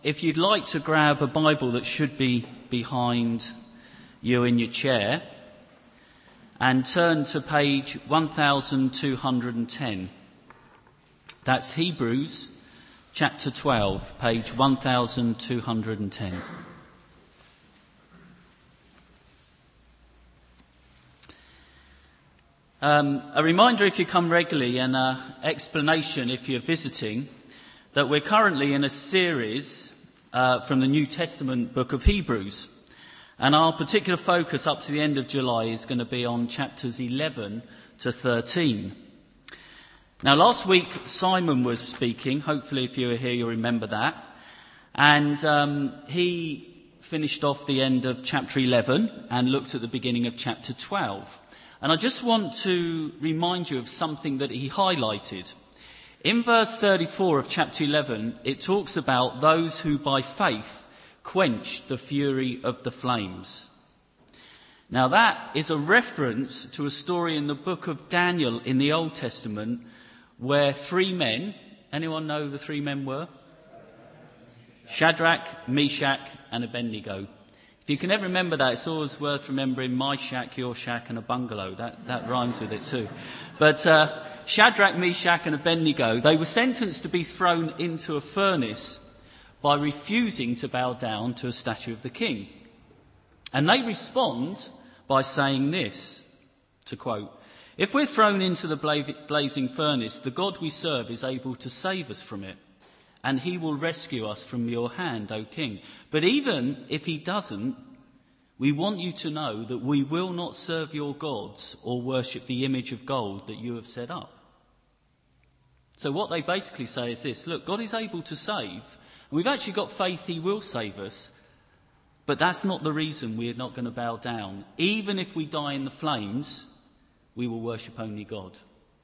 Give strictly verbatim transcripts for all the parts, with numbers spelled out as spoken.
if you'd like to grab a Bible that should be behind you in your chair and turn to page one thousand two hundred ten. That's Hebrews chapter twelve, page one thousand two hundred ten. Um, a reminder if you come regularly and an explanation if you're visiting that we're currently in a series uh, from the New Testament book of Hebrews. And our particular focus up to the end of July is going to be on chapters eleven to thirteen. Now last week Simon was speaking. Hopefully if you were here you'll remember that. And um, he finished off the end of chapter eleven and looked at the beginning of chapter twelve. And I just want to remind you of something that he highlighted. In verse thirty-four of chapter eleven, it talks about those who by faith quenched the fury of the flames. Now that is a reference to a story in the book of Daniel in the Old Testament where three men, anyone know who the three men were? Shadrach, Meshach and Abednego. If you can ever remember that, it's always worth remembering my shack, your shack and a bungalow. That, that rhymes with it too. But uh, Shadrach, Meshach and Abednego, they were sentenced to be thrown into a furnace by refusing to bow down to a statue of the king. And they respond by saying this, to quote, "If we're thrown into the blazing furnace, the God we serve is able to save us from it, and he will rescue us from your hand, O king. But even if he doesn't, we want you to know that we will not serve your gods or worship the image of gold that you have set up." So what they basically say is this: look, God is able to save. And we've actually got faith he will save us. But that's not the reason we're not going to bow down. Even if we die in the flames, we will worship only God.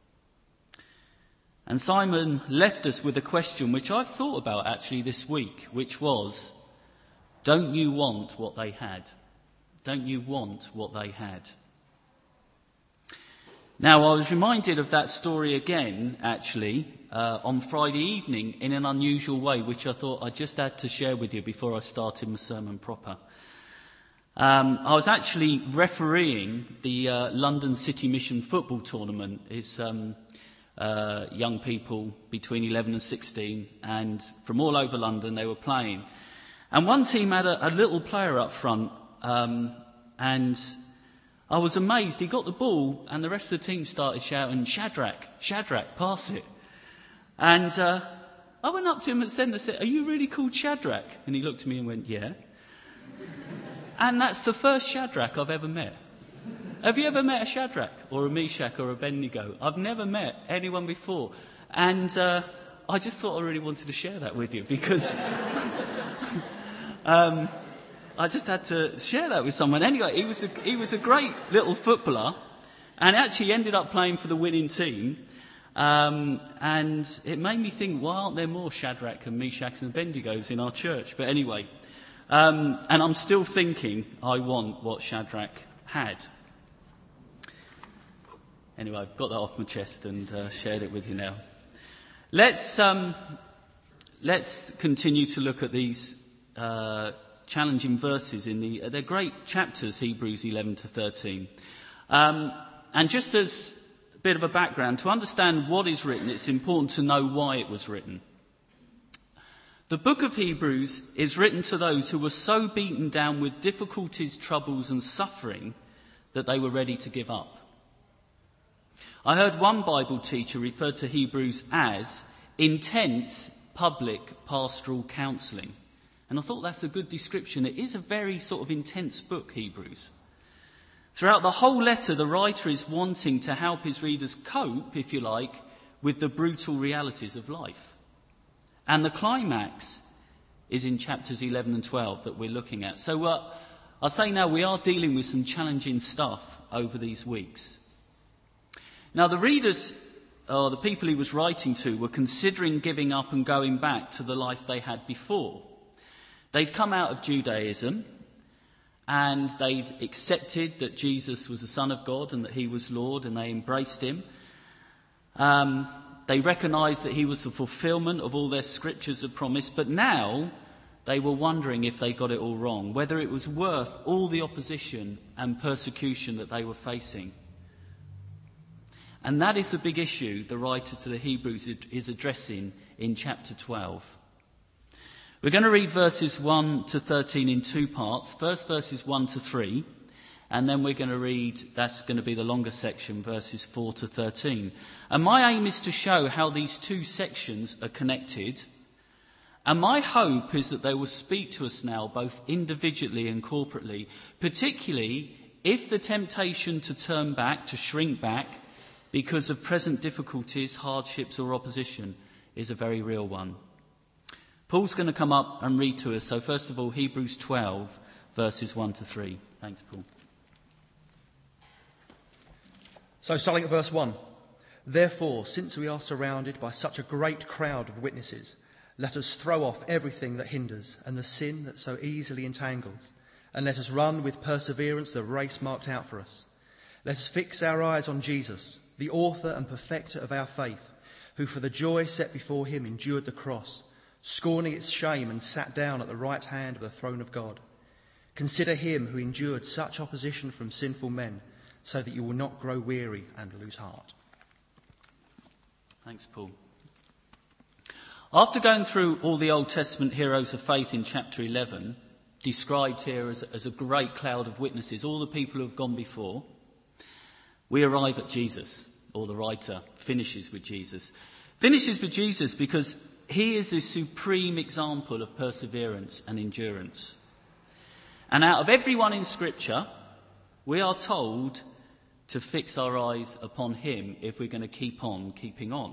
And Simon left us with a question which I've thought about actually this week, which was, don't you want what they had? Don't you want what they had? Now, I was reminded of that story again, actually, uh, on Friday evening in an unusual way, which I thought I just had to share with you before I started my sermon proper. Um, I was actually refereeing the uh, London City Mission football tournament. It's um, uh, young people between eleven and sixteen, and from all over London they were playing. And one team had a, a little player up front, um, and I was amazed. He got the ball and the rest of the team started shouting, "Shadrach, Shadrach, pass it." And uh, I went up to him at the centre and said, "Are you really called Shadrach?" And he looked at me and went, "Yeah." And that's the first Shadrach I've ever met. Have you ever met a Shadrach or a Meshach or a Abednego? I've never met anyone before. And uh, I just thought I really wanted to share that with you because um, I just had to share that with someone. Anyway, he was a, he was a great little footballer and actually ended up playing for the winning team. Um, and it made me think, why aren't there more Shadrach and Meshachs and Abednegos in our church? But anyway, um, and I'm still thinking I want what Shadrach had. Anyway, I've got that off my chest and uh, shared it with you now. Let's um, let's continue to look at these uh, challenging verses in the. They're great chapters, Hebrews eleven to thirteen. Um, and just as a bit of a background, to understand what is written, it's important to know why it was written. The book of Hebrews is written to those who were so beaten down with difficulties, troubles and suffering that they were ready to give up. I heard one Bible teacher refer to Hebrews as intense public pastoral counselling. And I thought that's a good description. It is a very sort of intense book, Hebrews. Throughout the whole letter, the writer is wanting to help his readers cope, if you like, with the brutal realities of life. And the climax is in chapters eleven and twelve that we're looking at. So uh, I'll say now we are dealing with some challenging stuff over these weeks. Now the readers, or the people he was writing to, were considering giving up and going back to the life they had before. They'd come out of Judaism and they'd accepted that Jesus was the Son of God and that he was Lord, and they embraced him. Um, they recognised that he was the fulfilment of all their scriptures of promise, but now they were wondering if they got it all wrong, whether it was worth all the opposition and persecution that they were facing. And that is the big issue the writer to the Hebrews is addressing in chapter twelve. We're going to read verses one to thirteen in two parts. First verses one to three, and then we're going to read, that's going to be the longer section, verses four to thirteen. And my aim is to show how these two sections are connected. And my hope is that they will speak to us now, both individually and corporately, particularly if the temptation to turn back, to shrink back, because of present difficulties, hardships or opposition is a very real one. Paul's going to come up and read to us. So first of all, Hebrews twelve, verses one to three. Thanks, Paul. So starting at verse one. Therefore, since we are surrounded by such a great crowd of witnesses, let us throw off everything that hinders and the sin that so easily entangles, and let us run with perseverance the race marked out for us. Let us fix our eyes on Jesus, the author and perfecter of our faith, who for the joy set before him endured the cross, scorning its shame, and sat down at the right hand of the throne of God. Consider him who endured such opposition from sinful men, so that you will not grow weary and lose heart. Thanks, Paul. After going through all the Old Testament heroes of faith in chapter eleven, described here as, as a great cloud of witnesses, all the people who have gone before, we arrive at Jesus, or the writer finishes with Jesus. Finishes with Jesus because he is the supreme example of perseverance and endurance. And out of everyone in Scripture, we are told to fix our eyes upon him if we're going to keep on keeping on.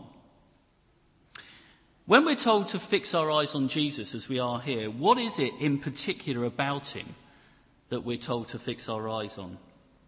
When we're told to fix our eyes on Jesus as we are here, what is it in particular about him that we're told to fix our eyes on?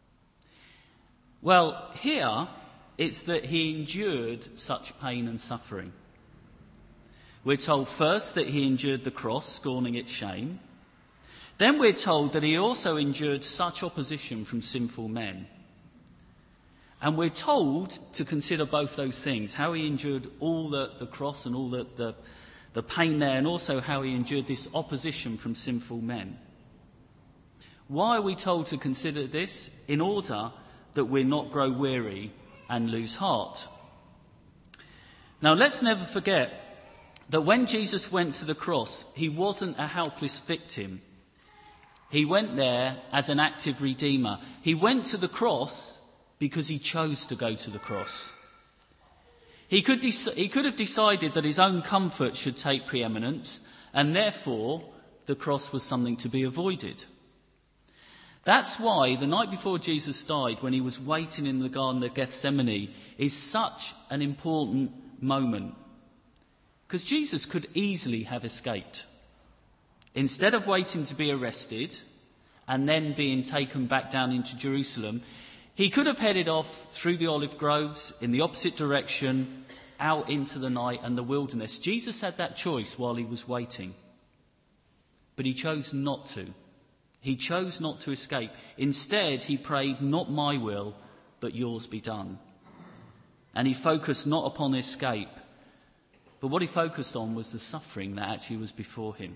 Well, here it's that he endured such pain and suffering. We're told first that he endured the cross, scorning its shame. Then we're told that he also endured such opposition from sinful men. And we're told to consider both those things, how he endured all the, the cross and all the, the, the pain there, and also how he endured this opposition from sinful men. Why are we told to consider this? In order that we not grow weary and lose heart. Now, let's never forget that when Jesus went to the cross, he wasn't a helpless victim. He went there as an active redeemer. He went to the cross because he chose to go to the cross. He could, de- he could have decided that his own comfort should take preeminence, and therefore the cross was something to be avoided. That's why the night before Jesus died, when he was waiting in the Garden of Gethsemane, is such an important moment. Because Jesus could easily have escaped. Instead of waiting to be arrested and then being taken back down into Jerusalem, he could have headed off through the olive groves in the opposite direction, out into the night and the wilderness. Jesus had that choice while he was waiting. But he chose not to. He chose not to escape. Instead, he prayed, "Not my will, but yours be done." And he focused not upon escape, but what he focused on was the suffering that actually was before him.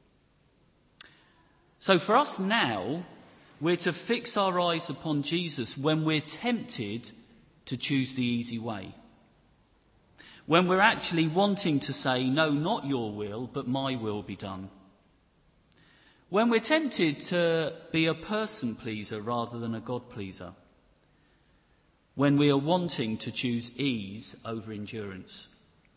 So for us now, we're to fix our eyes upon Jesus when we're tempted to choose the easy way. When we're actually wanting to say, "No, not your will, but my will be done." When we're tempted to be a person pleaser rather than a God pleaser. When we are wanting to choose ease over endurance.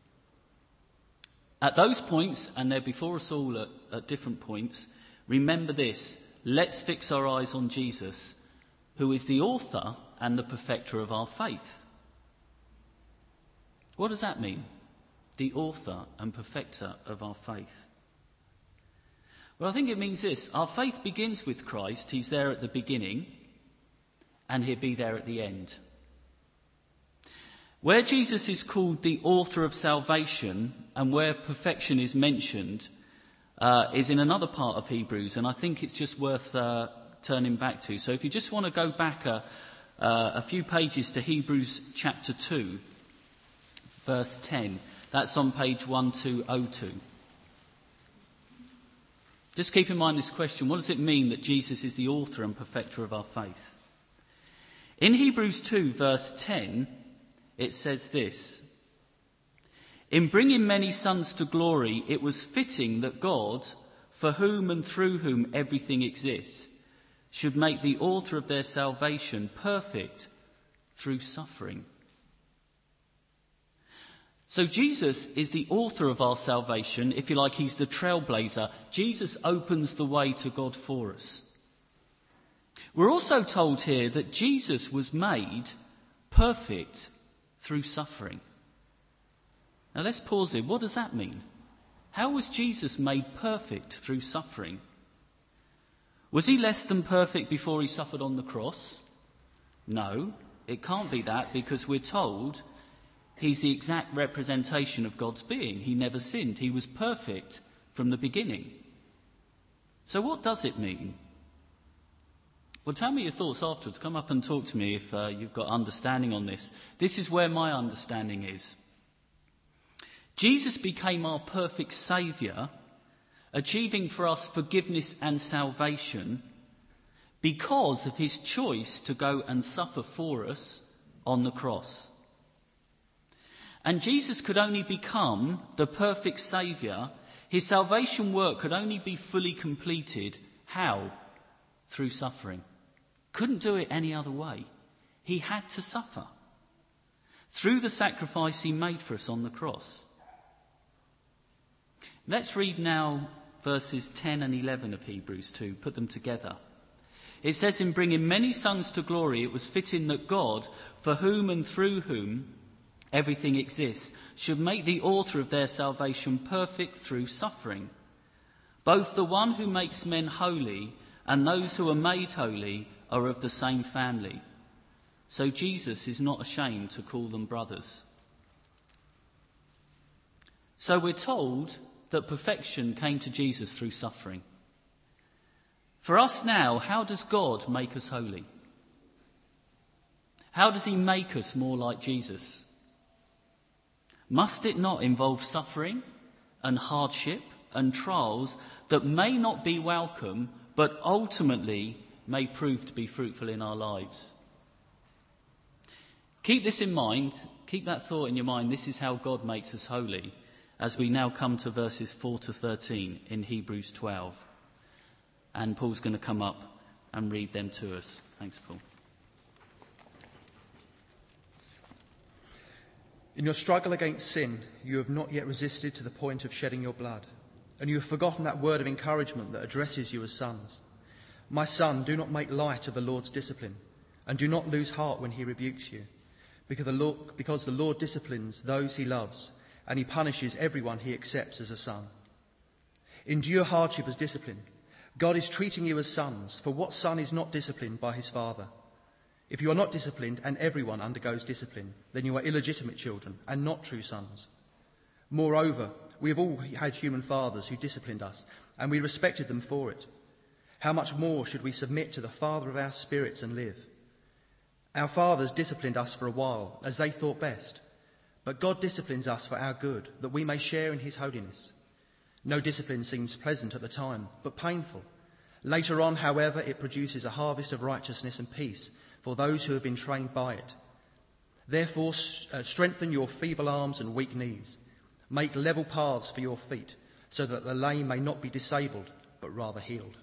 At those points, and they're before us all at, at different points, remember this: let's fix our eyes on Jesus, who is the author and the perfecter of our faith. What does that mean? The author and perfecter of our faith. Well, I think it means this: our faith begins with Christ. He's there at the beginning, and he'll be there at the end. Where Jesus is called the author of salvation, and where perfection is mentioned, uh, is in another part of Hebrews, and I think it's just worth uh, turning back to. So if you just want to go back a, uh, a few pages to Hebrews chapter two, verse ten, that's on page twelve oh two. Just keep in mind this question: what does it mean that Jesus is the author and perfecter of our faith? In Hebrews two, verse ten, it says this: "In bringing many sons to glory, it was fitting that God, for whom and through whom everything exists, should make the author of their salvation perfect through suffering." So Jesus is the author of our salvation. If you like, he's the trailblazer. Jesus opens the way to God for us. We're also told here that Jesus was made perfect through suffering. Now let's pause here. What does that mean? How was Jesus made perfect through suffering? Was he less than perfect before he suffered on the cross? No, it can't be that, because we're told he's the exact representation of God's being. He never sinned. He was perfect from the beginning. So what does it mean? Well, tell me your thoughts afterwards. Come up and talk to me if uh, you've got understanding on this. This is where my understanding is. Jesus became our perfect saviour, achieving for us forgiveness and salvation because of his choice to go and suffer for us on the cross. And Jesus could only become the perfect saviour. His salvation work could only be fully completed. How? Through suffering. Couldn't do it any other way. He had to suffer through the sacrifice he made for us on the cross. Let's read now verses ten and eleven of Hebrews two. Put them together. It says, "In bringing many sons to glory, it was fitting that God, for whom and through whom everything exists, should make the author of their salvation perfect through suffering. Both the one who makes men holy and those who are made holy are of the same family. So Jesus is not ashamed to call them brothers." So we're told that perfection came to Jesus through suffering. For us now, how does God make us holy? How does he make us more like Jesus? Must it not involve suffering and hardship and trials that may not be welcome, but ultimately may prove to be fruitful in our lives? Keep this in mind. Keep that thought in your mind. This is how God makes us holy, as we now come to verses four to thirteen in Hebrews twelve. And Paul's going to come up and read them to us. Thanks, Paul. "In your struggle against sin, you have not yet resisted to the point of shedding your blood, and you have forgotten that word of encouragement that addresses you as sons. My son, do not make light of the Lord's discipline, and do not lose heart when he rebukes you, because the Lord, because the Lord disciplines those he loves, and he punishes everyone he accepts as a son. Endure hardship as discipline. God is treating you as sons, for what son is not disciplined by his father? If you are not disciplined, and everyone undergoes discipline, then you are illegitimate children and not true sons. Moreover, we have all had human fathers who disciplined us, and we respected them for it. How much more should we submit to the Father of our spirits and live? Our fathers disciplined us for a while, as they thought best, but God disciplines us for our good, that we may share in his holiness. No discipline seems pleasant at the time, but painful. Later on, however, it produces a harvest of righteousness and peace for those who have been trained by it. Therefore, uh, strengthen your feeble arms and weak knees. Make level paths for your feet, so that the lame may not be disabled, but rather healed."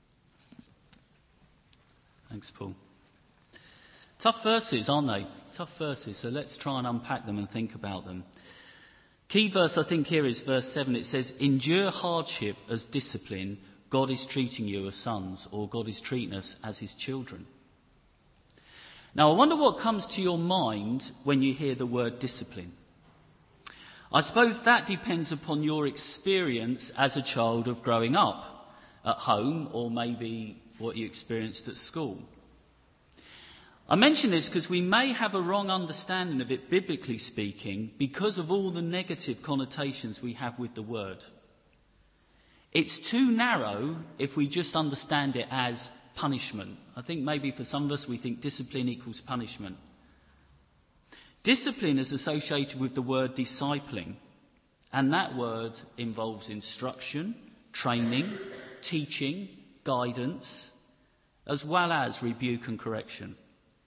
Thanks, Paul. Tough verses, aren't they? Tough verses. So let's try and unpack them and think about them. Key verse, I think, here is verse seven. It says, "Endure hardship as discipline. God is treating you as sons," or God is treating us as his children. Now, I wonder what comes to your mind when you hear the word discipline. I suppose that depends upon your experience as a child of growing up at home, or maybe what you experienced at school. I mention this because we may have a wrong understanding of it, biblically speaking, because of all the negative connotations we have with the word. It's too narrow if we just understand it as punishment. I think maybe for some of us we think discipline equals punishment. Discipline is associated with the word discipling, and that word involves instruction, training, teaching, guidance, as well as rebuke and correction.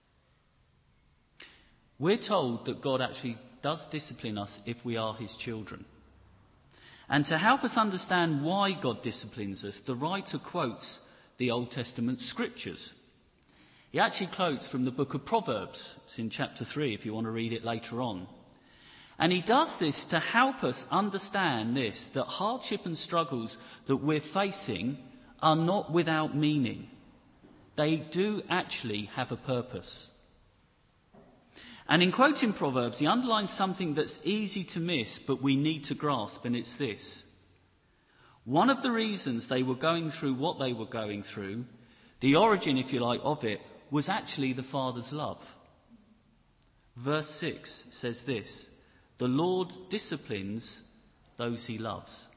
We're told that God actually does discipline us if we are his children. And to help us understand why God disciplines us, the writer quotes the Old Testament scriptures. He actually quotes from the book of Proverbs. It's in chapter three if you want to read it later on. And he does this to help us understand this, that hardship and struggles that we're facing are not without meaning. They do actually have a purpose. And in quoting Proverbs, he underlines something that's easy to miss, but we need to grasp, and it's this. One of the reasons they were going through what they were going through, the origin, if you like, of it, was actually the Father's love. Verse six says this, "The Lord disciplines those he loves."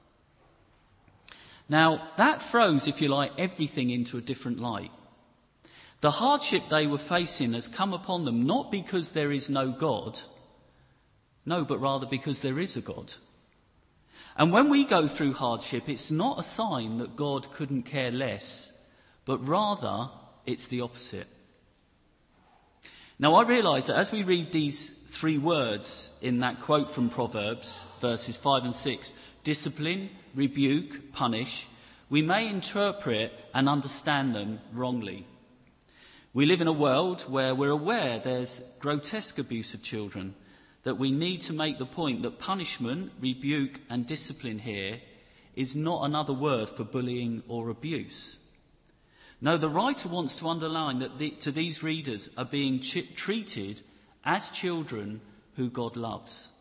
Now, that throws, if you like, everything into a different light. The hardship they were facing has come upon them not because there is no God, no, but rather because there is a God. And when we go through hardship, it's not a sign that God couldn't care less, but rather it's the opposite. Now, I realise that as we read these three words in that quote from Proverbs, verses five and six, discipline, rebuke, punish, we may interpret and understand them wrongly. We live in a world where we're aware there's grotesque abuse of children, that we need to make the point that punishment, rebuke and discipline here is not another word for bullying or abuse. No, the writer wants to underline that the, to these readers are being ch- treated as children who God loves.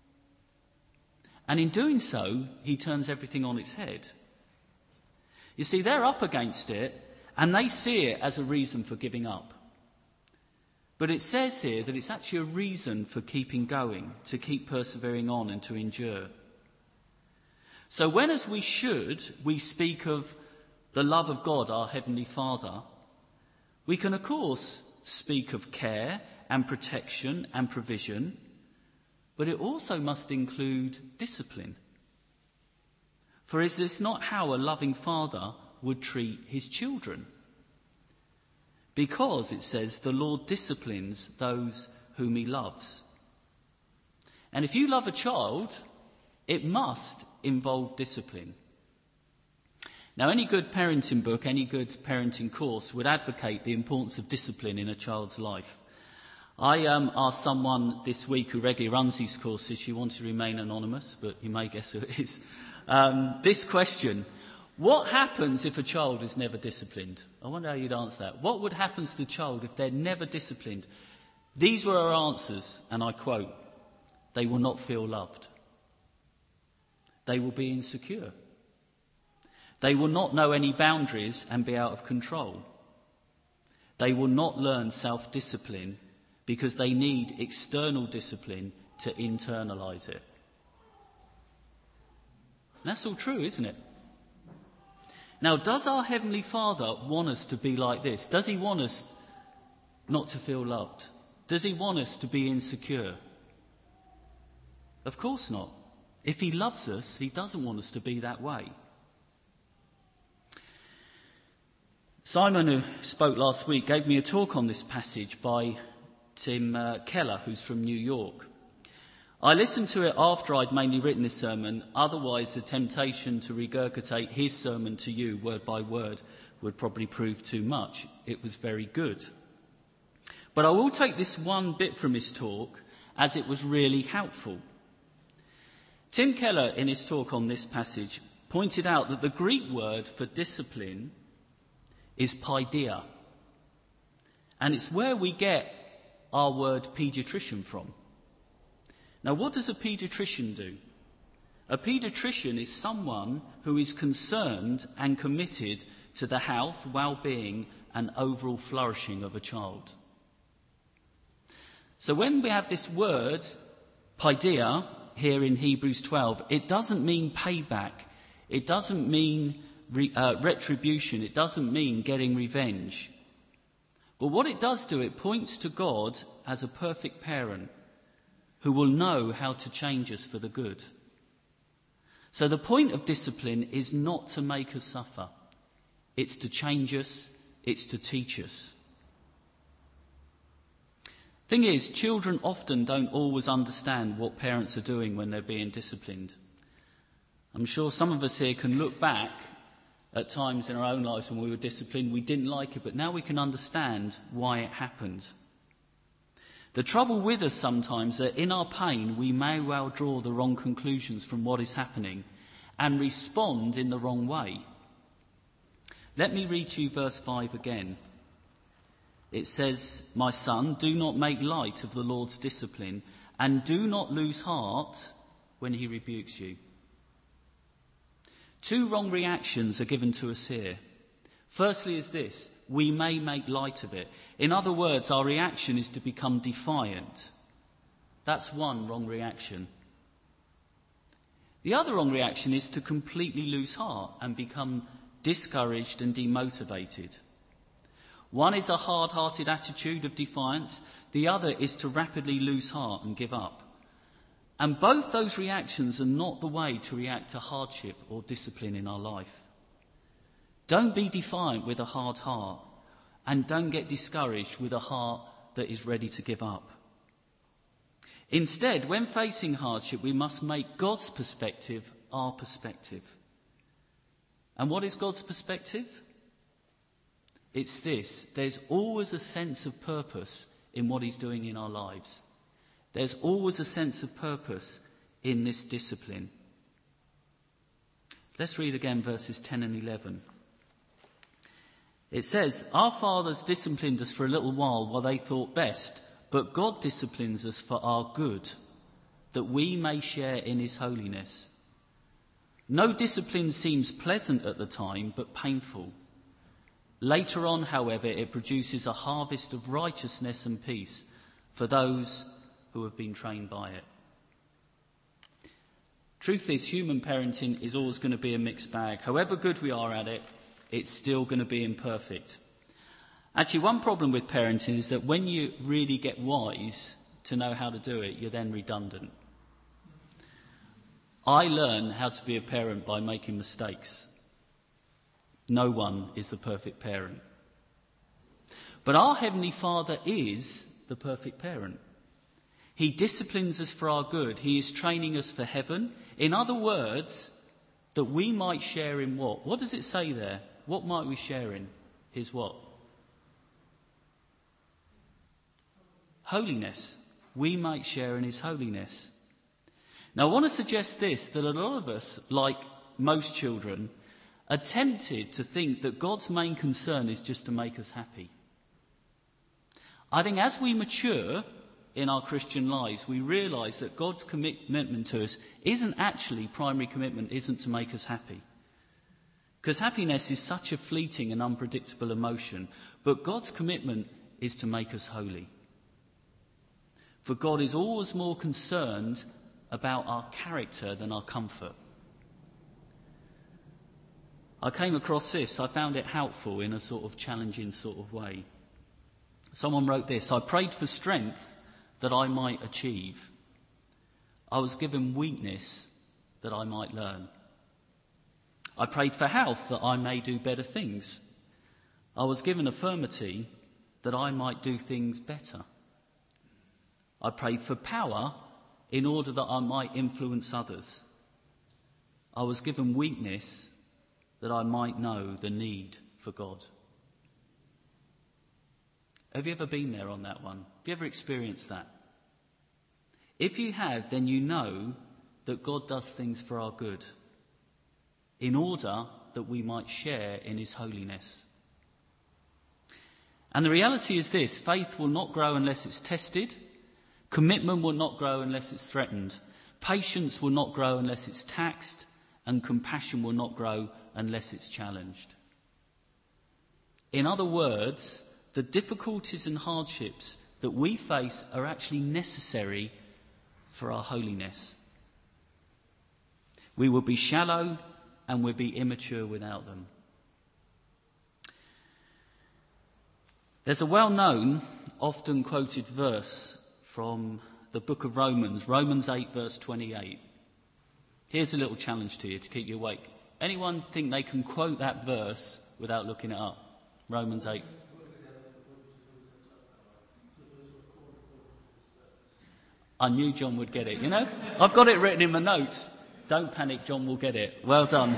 And in doing so, he turns everything on its head. You see, they're up against it, and they see it as a reason for giving up. But it says here that it's actually a reason for keeping going, to keep persevering on and to endure. So when, as we should, we speak of the love of God, our Heavenly Father, we can, of course, speak of care and protection and provision, but it also must include discipline. For is this not how a loving father would treat his children? Because, it says, the Lord disciplines those whom he loves. And if you love a child, it must involve discipline. Now, any good parenting book, any good parenting course would advocate the importance of discipline in a child's life. I um, asked someone this week who regularly runs these courses, she wants to remain anonymous, but you may guess who it is, um, this question: what happens if a child is never disciplined? I wonder how you'd answer that. What would happen to the child if they're never disciplined? These were her answers, and I quote, "They will not feel loved. They will be insecure. They will not know any boundaries and be out of control. They will not learn self-discipline because they need external discipline to internalise it." That's all true, isn't it? Now, does our Heavenly Father want us to be like this? Does he want us not to feel loved? Does he want us to be insecure? Of course not. If he loves us, he doesn't want us to be that way. Simon, who spoke last week, gave me a talk on this passage by Tim uh, Keller, who's from New York. I listened to it after I'd mainly written this sermon, otherwise the temptation to regurgitate his sermon to you word by word would probably prove too much. It was very good. But I will take this one bit from his talk as it was really helpful. Tim Keller, in his talk on this passage, pointed out that the Greek word for discipline is paideia, and it's where we get our word paediatrician from. Now, what does a paediatrician do? A paediatrician is someone who is concerned and committed to the health, well-being and overall flourishing of a child. So when we have this word, paideia, here in Hebrews twelve, it doesn't mean payback. It doesn't mean re, uh, retribution. It doesn't mean getting revenge. But what it does do, it points to God as a perfect parent who will know how to change us for the good. So the point of discipline is not to make us suffer. It's to change us. It's to teach us. Thing is, children often don't always understand what parents are doing when they're being disciplined. I'm sure some of us here can look back at times in our own lives when we were disciplined, we didn't like it, but now we can understand why it happened. The trouble with us sometimes is that in our pain we may well draw the wrong conclusions from what is happening and respond in the wrong way. Let me read to you verse five again. It says, "My son, do not make light of the Lord's discipline, and do not lose heart when he rebukes you." Two wrong reactions are given to us here. Firstly is this: we may make light of it. In other words, our reaction is to become defiant. That's one wrong reaction. The other wrong reaction is to completely lose heart and become discouraged and demotivated. One is a hard-hearted attitude of defiance. The other is to rapidly lose heart and give up. And both those reactions are not the way to react to hardship or discipline in our life. Don't be defiant with a hard heart, and don't get discouraged with a heart that is ready to give up. Instead, when facing hardship, we must make God's perspective our perspective. And what is God's perspective? It's this: there's always a sense of purpose in what he's doing in our lives. There's always a sense of purpose in this discipline. Let's read again verses ten and eleven. It says, "Our fathers disciplined us for a little while while they thought best, but God disciplines us for our good, that we may share in his holiness. No discipline seems pleasant at the time, but painful. Later on, however, it produces a harvest of righteousness and peace for those who have been trained by it." Truth is, human parenting is always going to be a mixed bag. However good we are at it, it's still going to be imperfect. Actually, one problem with parenting is that when you really get wise to know how to do it, you're then redundant. I learned how to be a parent by making mistakes. No one is the perfect parent. But our Heavenly Father is the perfect parent. He disciplines us for our good. He is training us for heaven. In other words, that we might share in what? What does it say there? What might we share in? His what? Holiness. We might share in his holiness. Now, I want to suggest this, that a lot of us, like most children, are tempted to think that God's main concern is just to make us happy. I think as we mature in our Christian lives, we realise that God's commitment to us isn't actually, primary commitment isn't to make us happy. Because happiness is such a fleeting and unpredictable emotion, but God's commitment is to make us holy. For God is always more concerned about our character than our comfort. I came across this, I found it helpful in a sort of challenging sort of way. Someone wrote this: "I prayed for strength that I might achieve. I was given weakness that I might learn. I prayed for health that I may do better things. I was given affirmity that I might do things better. I prayed for power in order that I might influence others. I was given weakness that I might know the need for God." Have you ever been there on that one? Have you ever experienced that? If you have, then you know that God does things for our good, in order that we might share in his holiness. And the reality is this: faith will not grow unless it's tested. Commitment will not grow unless it's threatened. Patience will not grow unless it's taxed. And compassion will not grow unless it's challenged. In other words, the difficulties and hardships that we face are actually necessary for our holiness. We will be shallow and we'll be immature without them. There's a well-known, often quoted verse from the book of Romans, Romans eight verse twenty-eight. Here's a little challenge to you to keep you awake. Anyone think they can quote that verse without looking it up? Romans eight. I knew John would get it, you know? I've got it written in my notes. Don't panic, John will get it. Well done.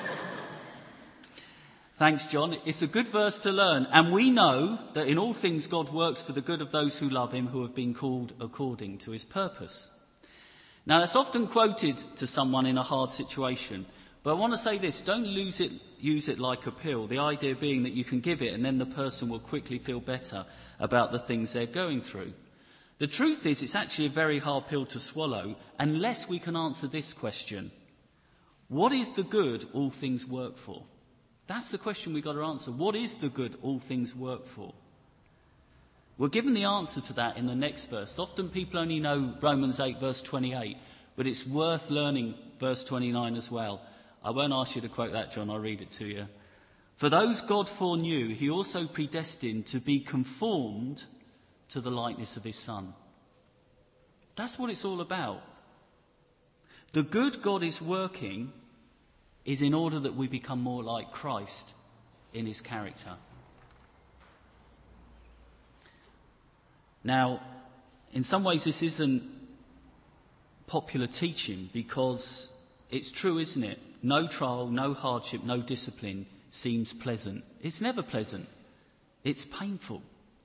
Thanks, John. It's a good verse to learn. And we know that in all things God works for the good of those who love him, who have been called according to his purpose. Now, that's often quoted to someone in a hard situation. But I want to say this, don't lose it, use it like a pill. The idea being that you can give it and then the person will quickly feel better about the things they're going through. The truth is, it's actually a very hard pill to swallow unless we can answer this question. What is the good all things work for? That's the question we've got to answer. What is the good all things work for? We're given the answer to that in the next verse. Often people only know Romans eight verse twenty-eight, but it's worth learning verse twenty-nine as well. I won't ask you to quote that, John, I'll read it to you. For those God foreknew, he also predestined to be conformed to the likeness of his Son. That's what it's all about. The good God is working is in order that we become more like Christ in his character. Now, in some ways this isn't popular teaching because it's true, isn't it? No trial, no hardship, no discipline seems pleasant. It's never pleasant. It's painful.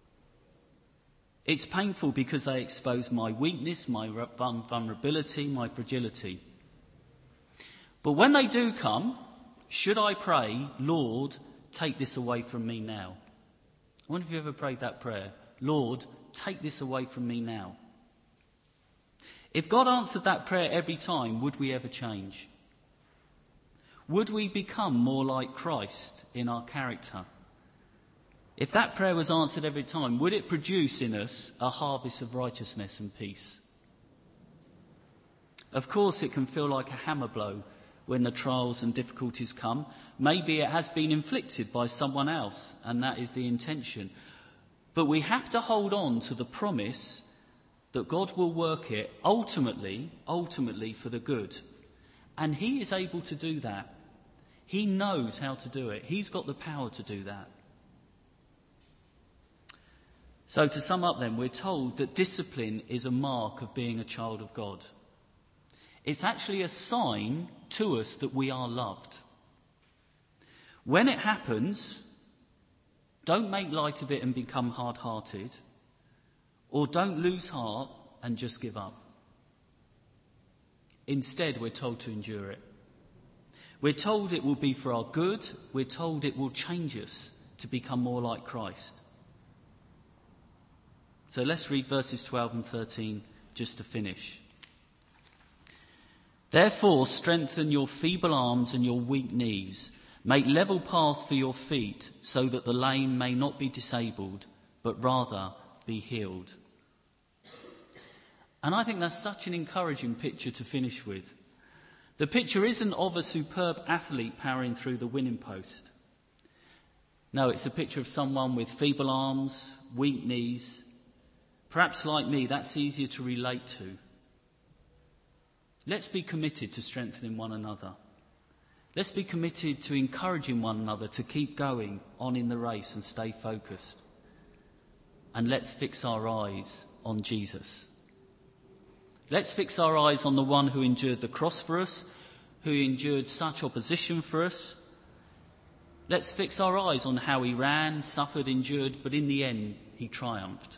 It's painful because they expose my weakness, my vulnerability, my fragility. But when they do come, should I pray, Lord, take this away from me now? I wonder if you ever prayed that prayer. Lord, take this away from me now. If God answered that prayer every time, would we ever change? Would we become more like Christ in our character? If that prayer was answered every time, would it produce in us a harvest of righteousness and peace? Of course, it can feel like a hammer blow when the trials and difficulties come. Maybe it has been inflicted by someone else, and that is the intention. But we have to hold on to the promise that God will work it ultimately, ultimately for the good. And he is able to do that. He knows how to do it. He's got the power to do that. So to sum up then, we're told that discipline is a mark of being a child of God. It's actually a sign to us that we are loved. When it happens, don't make light of it and become hard-hearted, or don't lose heart and just give up. Instead, we're told to endure it. We're told it will be for our good. We're told it will change us to become more like Christ. So let's read verses twelve and thirteen just to finish. Therefore, strengthen your feeble arms and your weak knees. Make level paths for your feet, so that the lame may not be disabled, but rather be healed. And I think that's such an encouraging picture to finish with. The picture isn't of a superb athlete powering through the winning post. No, it's a picture of someone with feeble arms, weak knees. Perhaps like me, that's easier to relate to. Let's be committed to strengthening one another. Let's be committed to encouraging one another to keep going on in the race and stay focused. And let's fix our eyes on Jesus. Let's fix our eyes on the one who endured the cross for us, who endured such opposition for us. Let's fix our eyes on how he ran, suffered, endured, but in the end, he triumphed.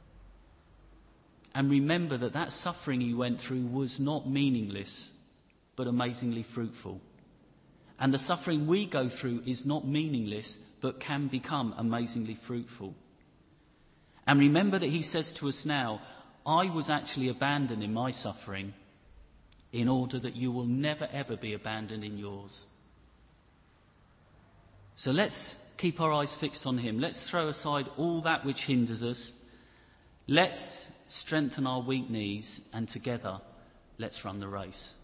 And remember that that suffering he went through was not meaningless, but amazingly fruitful. And the suffering we go through is not meaningless, but can become amazingly fruitful. And remember that he says to us now, I was actually abandoned in my suffering in order that you will never ever be abandoned in yours. So let's keep our eyes fixed on him. Let's throw aside all that which hinders us. Let's strengthen our weak knees, and together let's run the race.